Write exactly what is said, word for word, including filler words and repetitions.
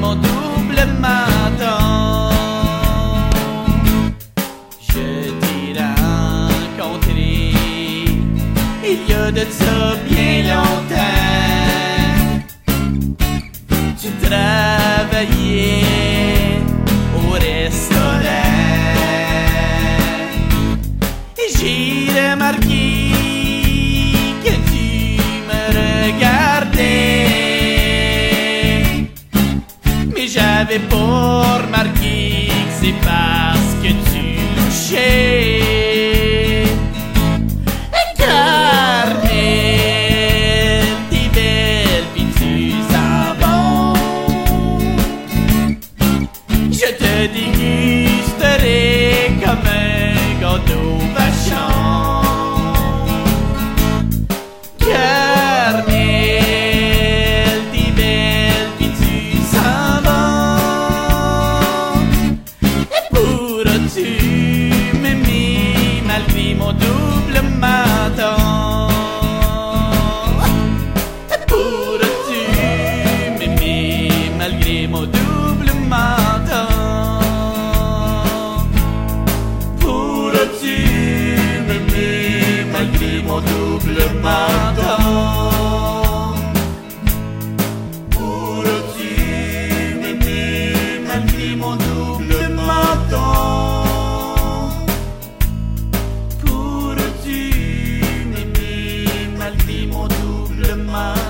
mon double menton. Je t'ai rencontré il y a de ça bien longtemps. Tu travaillais au restaurant et j'ai remarqué que tu me regardais, mais j'avais pas remarqué que c'est parce que tu louchais. Carmel, t'es belle pis tu sens bon. Je te dégusterai comme un gâteau vachon. Carmel, t'es belle pis tu sens bon. Et pourras-tu m'aimer malgré mon double menton? Et pourras-tu m'aimer malgré mon double menton? Pourras-tu m'aimer malgré mon double menton? Pourras-tu m'aimer malgré mon double menton? Pourras-tu m'aimer malgré mon double menton?